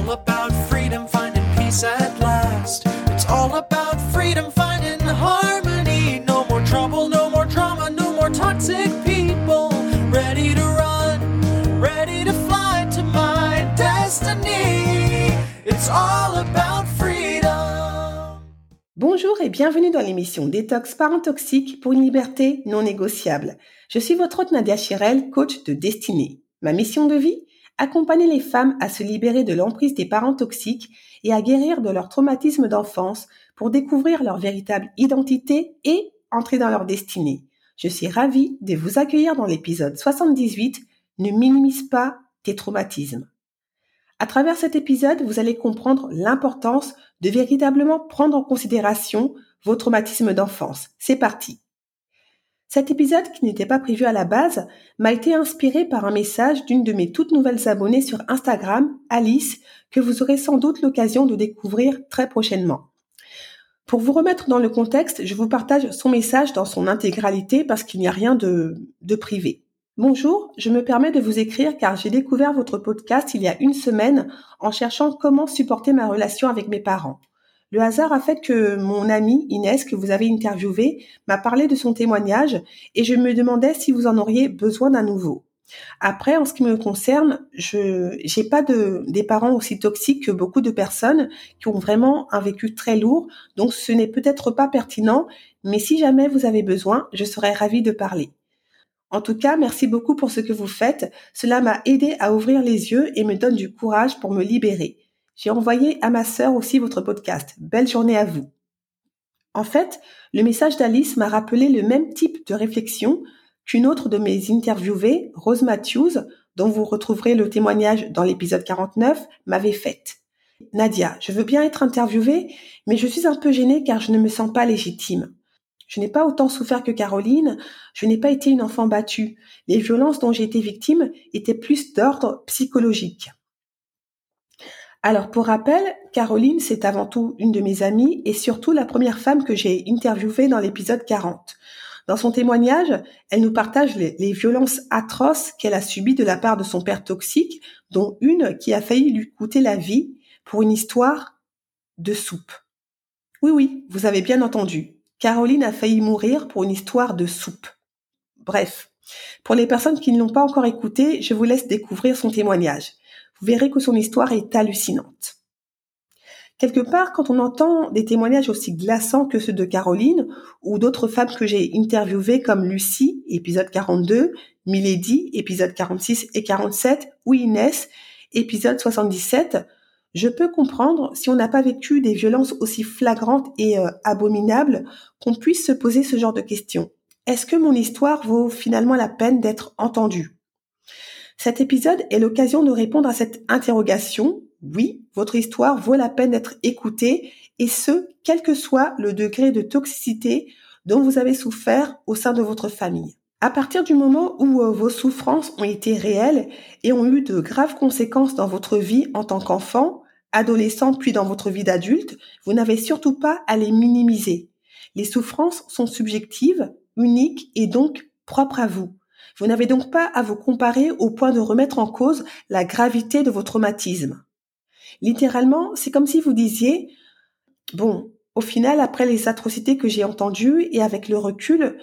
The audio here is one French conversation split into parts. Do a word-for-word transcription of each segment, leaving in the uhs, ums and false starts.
all about freedom, finding peace at last. It's all about freedom, finding harmony. No more trouble, no more drama, no more toxic people. Ready to run, ready to fly to my destiny. It's all about freedom. Bonjour et bienvenue dans l'émission Détox Parents Toxiques pour une liberté non négociable. Je suis votre hôte Nadia Chirel, coach de destinée. Ma mission de vie ? Accompagner les femmes à se libérer de l'emprise des parents toxiques et à guérir de leur traumatisme d'enfance pour découvrir leur véritable identité et entrer dans leur destinée. Je suis ravie de vous accueillir dans l'épisode soixante-dix-huit « Ne minimise pas tes traumatismes ». À travers cet épisode, vous allez comprendre l'importance de véritablement prendre en considération vos traumatismes d'enfance. C'est parti. Cet épisode, qui n'était pas prévu à la base, m'a été inspiré par un message d'une de mes toutes nouvelles abonnées sur Instagram, Alice, que vous aurez sans doute l'occasion de découvrir très prochainement. Pour vous remettre dans le contexte, je vous partage son message dans son intégralité parce qu'il n'y a rien de, de privé. Bonjour, je me permets de vous écrire car j'ai découvert votre podcast il y a une semaine en cherchant comment supporter ma relation avec mes parents. Le hasard a fait que mon amie Inès, que vous avez interviewée, m'a parlé de son témoignage et je me demandais si vous en auriez besoin d'un nouveau. Après, en ce qui me concerne, je j'ai pas de des parents aussi toxiques que beaucoup de personnes qui ont vraiment un vécu très lourd, donc ce n'est peut-être pas pertinent, mais si jamais vous avez besoin, je serais ravie de parler. En tout cas, merci beaucoup pour ce que vous faites. Cela m'a aidé à ouvrir les yeux et me donne du courage pour me libérer. J'ai envoyé à ma sœur aussi votre podcast. Belle journée à vous. En fait, le message d'Alice m'a rappelé le même type de réflexion qu'une autre de mes interviewées, Rose Matthews, dont vous retrouverez le témoignage dans l'épisode quarante-neuf, m'avait faite. Nadia, je veux bien être interviewée, mais je suis un peu gênée car je ne me sens pas légitime. Je n'ai pas autant souffert que Caroline, je n'ai pas été une enfant battue. Les violences dont j'ai été victime étaient plus d'ordre psychologique. Alors, pour rappel, Caroline, c'est avant tout une de mes amies et surtout la première femme que j'ai interviewée dans l'épisode quarante. Dans son témoignage, elle nous partage les, les violences atroces qu'elle a subies de la part de son père toxique, dont une qui a failli lui coûter la vie pour une histoire de soupe. Oui, oui, vous avez bien entendu. Caroline a failli mourir pour une histoire de soupe. Bref, pour les personnes qui ne l'ont pas encore écouté, je vous laisse découvrir son témoignage. Vous verrez que son histoire est hallucinante. Quelque part, quand on entend des témoignages aussi glaçants que ceux de Caroline ou d'autres femmes que j'ai interviewées comme Lucie, épisode quarante-deux, Milady, épisode quarante-six et quarante-sept, ou Inès, épisode soixante-dix-sept, je peux comprendre, si on n'a pas vécu des violences aussi flagrantes et euh, abominables, qu'on puisse se poser ce genre de questions. Est-ce que mon histoire vaut finalement la peine d'être entendue ? Cet épisode est l'occasion de répondre à cette interrogation. Oui, votre histoire vaut la peine d'être écoutée, et ce, quel que soit le degré de toxicité dont vous avez souffert au sein de votre famille. À partir du moment où euh, vos souffrances ont été réelles et ont eu de graves conséquences dans votre vie en tant qu'enfant, adolescent puis dans votre vie d'adulte, vous n'avez surtout pas à les minimiser. Les souffrances sont subjectives, uniques et donc propres à vous. Vous n'avez donc pas à vous comparer au point de remettre en cause la gravité de vos traumatismes. Littéralement, c'est comme si vous disiez « Bon, au final, après les atrocités que j'ai entendues et avec le recul,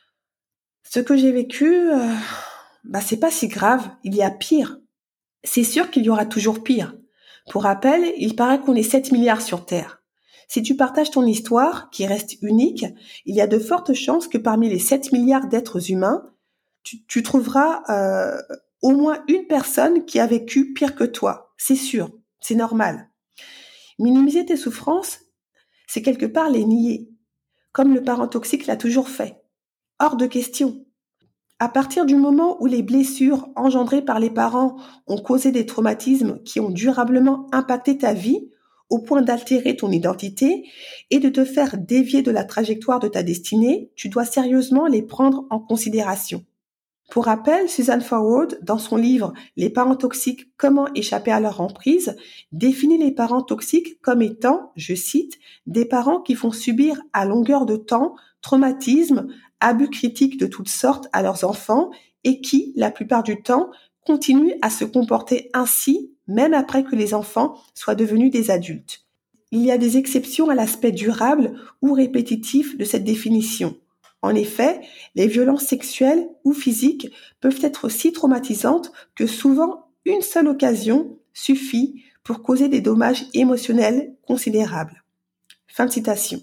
ce que j'ai vécu, euh, bah c'est pas si grave, il y a pire. C'est sûr qu'il y aura toujours pire. Pour rappel, il paraît qu'on est sept milliards sur Terre. Si tu partages ton histoire, qui reste unique, il y a de fortes chances que parmi les sept milliards d'êtres humains, tu, tu trouveras euh, au moins une personne qui a vécu pire que toi. C'est sûr, c'est normal. Minimiser tes souffrances, c'est quelque part les nier, comme le parent toxique l'a toujours fait. Hors de question. À partir du moment où les blessures engendrées par les parents ont causé des traumatismes qui ont durablement impacté ta vie, au point d'altérer ton identité et de te faire dévier de la trajectoire de ta destinée, tu dois sérieusement les prendre en considération. Pour rappel, Suzanne Forward, dans son livre « Les parents toxiques, comment échapper à leur emprise », définit les parents toxiques comme étant, je cite, « des parents qui font subir à longueur de temps traumatismes, abus critiques de toutes sortes à leurs enfants et qui, la plupart du temps, continuent à se comporter ainsi, même après que les enfants soient devenus des adultes. Il y a des exceptions à l'aspect durable ou répétitif de cette définition. En effet, les violences sexuelles ou physiques peuvent être si traumatisantes que souvent une seule occasion suffit pour causer des dommages émotionnels considérables. Fin de citation.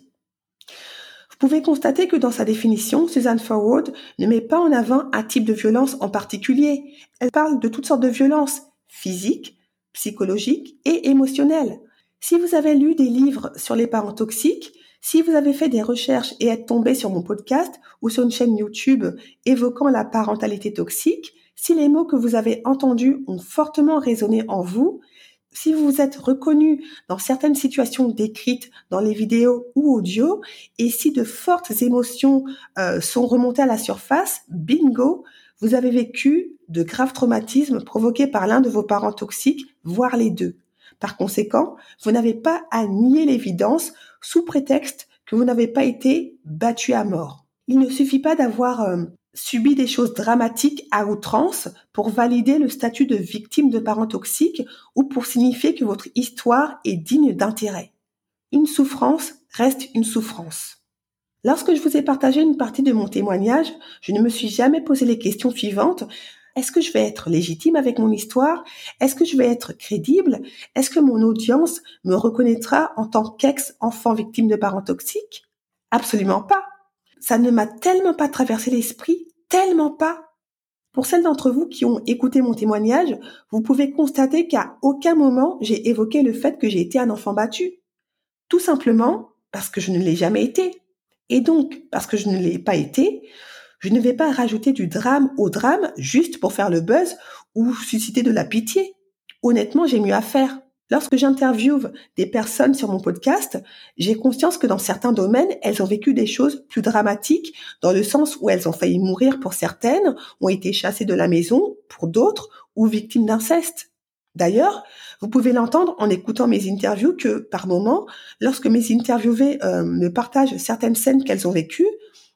Vous pouvez constater que dans sa définition, Susan Forward ne met pas en avant un type de violence en particulier. Elle parle de toutes sortes de violences physiques, psychologiques et émotionnelles. Si vous avez lu des livres sur les parents toxiques, si vous avez fait des recherches et êtes tombé sur mon podcast ou sur une chaîne YouTube évoquant la parentalité toxique, si les mots que vous avez entendus ont fortement résonné en vous, si vous vous êtes reconnu dans certaines situations décrites dans les vidéos ou audios, et si de fortes émotions euh, sont remontées à la surface, bingo, vous avez vécu de graves traumatismes provoqués par l'un de vos parents toxiques, voire les deux. Par conséquent, vous n'avez pas à nier l'évidence sous prétexte que vous n'avez pas été battu à mort. Il ne suffit pas d'avoir euh, subi des choses dramatiques à outrance pour valider le statut de victime de parents toxiques ou pour signifier que votre histoire est digne d'intérêt. Une souffrance reste une souffrance. Lorsque je vous ai partagé une partie de mon témoignage, je ne me suis jamais posé les questions suivantes. Est-ce que je vais être légitime avec mon histoire? Est-ce que je vais être crédible? Est-ce que mon audience me reconnaîtra en tant qu'ex-enfant victime de parents toxiques? Absolument pas. Ça ne m'a tellement pas traversé l'esprit, tellement pas. Pour celles d'entre vous qui ont écouté mon témoignage, vous pouvez constater qu'à aucun moment j'ai évoqué le fait que j'ai été un enfant battu. Tout simplement parce que je ne l'ai jamais été. Et donc, parce que je ne l'ai pas été, je ne vais pas rajouter du drame au drame juste pour faire le buzz ou susciter de la pitié. Honnêtement, j'ai mieux à faire. Lorsque j'interviewe des personnes sur mon podcast, j'ai conscience que dans certains domaines, elles ont vécu des choses plus dramatiques, dans le sens où elles ont failli mourir pour certaines, ont été chassées de la maison pour d'autres, ou victimes d'inceste. D'ailleurs, vous pouvez l'entendre en écoutant mes interviews que, par moments, lorsque mes interviewées euh, me partagent certaines scènes qu'elles ont vécues,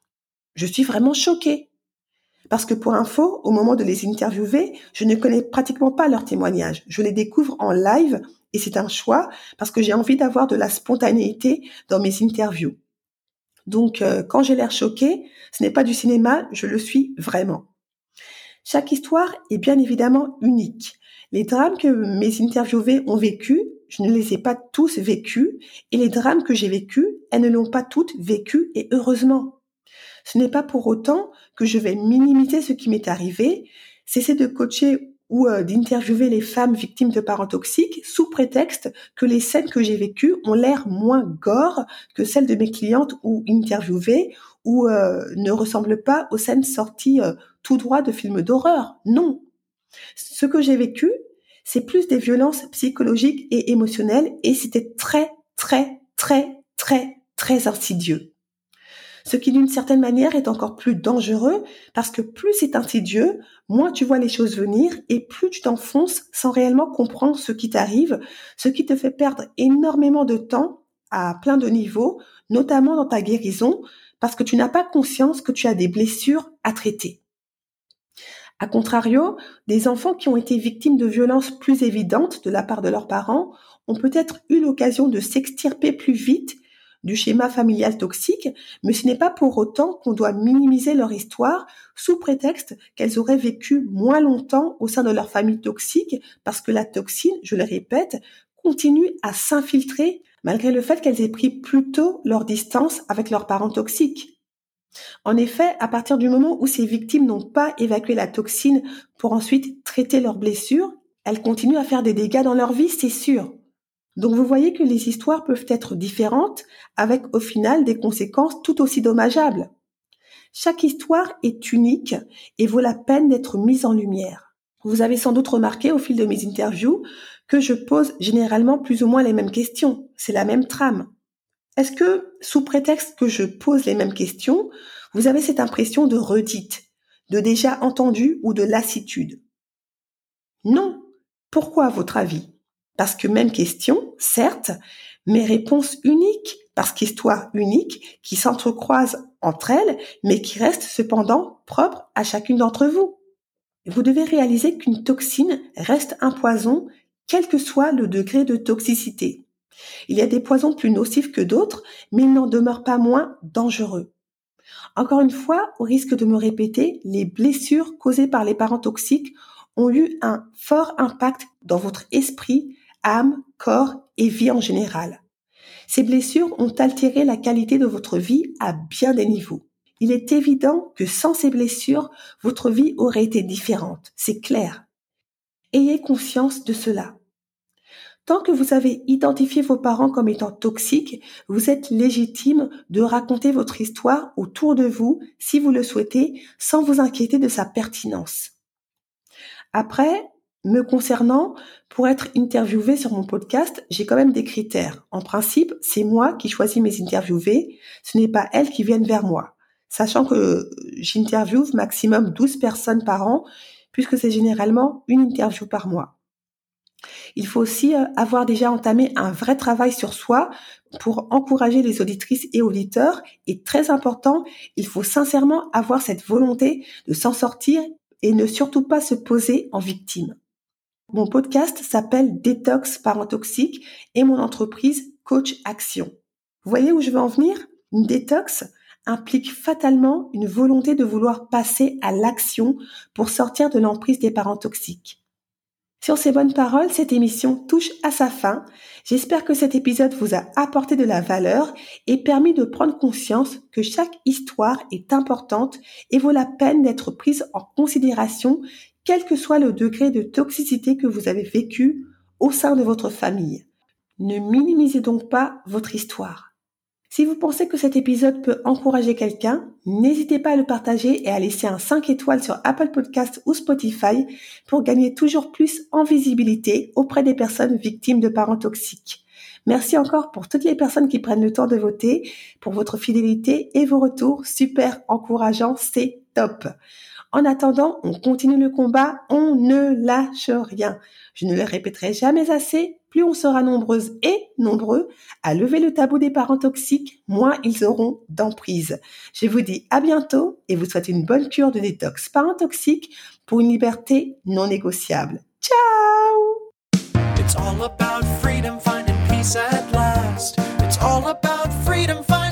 je suis vraiment choquée. Parce que pour info, au moment de les interviewer, je ne connais pratiquement pas leurs témoignages. Je les découvre en live et c'est un choix parce que j'ai envie d'avoir de la spontanéité dans mes interviews. Donc, euh, quand j'ai l'air choquée, ce n'est pas du cinéma, je le suis vraiment. Chaque histoire est bien évidemment unique. Les drames que mes interviewées ont vécus, je ne les ai pas tous vécus et les drames que j'ai vécus, elles ne l'ont pas toutes vécu et heureusement. Ce n'est pas pour autant que je vais minimiser ce qui m'est arrivé, cesser de coacher ou euh, d'interviewer les femmes victimes de parents toxiques sous prétexte que les scènes que j'ai vécues ont l'air moins gore que celles de mes clientes ou interviewées ou euh, ne ressemblent pas aux scènes sorties euh, tout droit de films d'horreur. Non. Ce que j'ai vécu, c'est plus des violences psychologiques et émotionnelles et c'était très, très, très, très, très insidieux. Ce qui d'une certaine manière est encore plus dangereux parce que plus c'est insidieux, moins tu vois les choses venir et plus tu t'enfonces sans réellement comprendre ce qui t'arrive, ce qui te fait perdre énormément de temps à plein de niveaux, notamment dans ta guérison, parce que tu n'as pas conscience que tu as des blessures à traiter. A contrario, des enfants qui ont été victimes de violences plus évidentes de la part de leurs parents ont peut-être eu l'occasion de s'extirper plus vite du schéma familial toxique, mais ce n'est pas pour autant qu'on doit minimiser leur histoire sous prétexte qu'elles auraient vécu moins longtemps au sein de leur famille toxique parce que la toxine, je le répète, continue à s'infiltrer malgré le fait qu'elles aient pris plus tôt leur distance avec leurs parents toxiques. En effet, à partir du moment où ces victimes n'ont pas évacué la toxine pour ensuite traiter leurs blessures, elles continuent à faire des dégâts dans leur vie, c'est sûr. Donc vous voyez que les histoires peuvent être différentes avec au final des conséquences tout aussi dommageables. Chaque histoire est unique et vaut la peine d'être mise en lumière. Vous avez sans doute remarqué au fil de mes interviews que je pose généralement plus ou moins les mêmes questions. C'est la même trame. Est-ce que, sous prétexte que je pose les mêmes questions, vous avez cette impression de redite, de déjà entendu ou de lassitude? Non. Pourquoi à votre avis? Parce que même question, certes, mais réponse unique, parce qu'histoire unique qui s'entrecroisent entre elles, mais qui restent cependant propres à chacune d'entre vous. Vous devez réaliser qu'une toxine reste un poison, quel que soit le degré de toxicité. Il y a des poisons plus nocifs que d'autres, mais ils n'en demeurent pas moins dangereux. Encore une fois, au risque de me répéter, les blessures causées par les parents toxiques ont eu un fort impact dans votre esprit, âme, corps et vie en général. Ces blessures ont altéré la qualité de votre vie à bien des niveaux. Il est évident que sans ces blessures, votre vie aurait été différente, c'est clair. Ayez conscience de cela. Tant que vous avez identifié vos parents comme étant toxiques, vous êtes légitime de raconter votre histoire autour de vous, si vous le souhaitez, sans vous inquiéter de sa pertinence. Après, me concernant, pour être interviewée sur mon podcast, j'ai quand même des critères. En principe, c'est moi qui choisis mes interviewées, ce n'est pas elles qui viennent vers moi. Sachant que j'interviewe maximum douze personnes par an, puisque c'est généralement une interview par mois. Il faut aussi avoir déjà entamé un vrai travail sur soi pour encourager les auditrices et auditeurs. Et très important, il faut sincèrement avoir cette volonté de s'en sortir et ne surtout pas se poser en victime. Mon podcast s'appelle Détox Parents Toxiques et mon entreprise Coach Action. Vous voyez où je veux en venir ? Une détox implique fatalement une volonté de vouloir passer à l'action pour sortir de l'emprise des parents toxiques. Sur ces bonnes paroles, cette émission touche à sa fin. J'espère que cet épisode vous a apporté de la valeur et permis de prendre conscience que chaque histoire est importante et vaut la peine d'être prise en considération, quel que soit le degré de toxicité que vous avez vécu au sein de votre famille. Ne minimisez donc pas votre histoire. Si vous pensez que cet épisode peut encourager quelqu'un, n'hésitez pas à le partager et à laisser un cinq étoiles sur Apple Podcasts ou Spotify pour gagner toujours plus en visibilité auprès des personnes victimes de parents toxiques. Merci encore pour toutes les personnes qui prennent le temps de voter, pour votre fidélité et vos retours super encourageants, c'est top. En attendant, on continue le combat, on ne lâche rien. Je ne le répéterai jamais assez, plus on sera nombreuses et nombreux à lever le tabou des parents toxiques, moins ils auront d'emprise. Je vous dis à bientôt et vous souhaite une bonne cure de détox parents toxiques pour une liberté non négociable. Ciao! It's all about freedom, finding peace at last. It's all about freedom, finding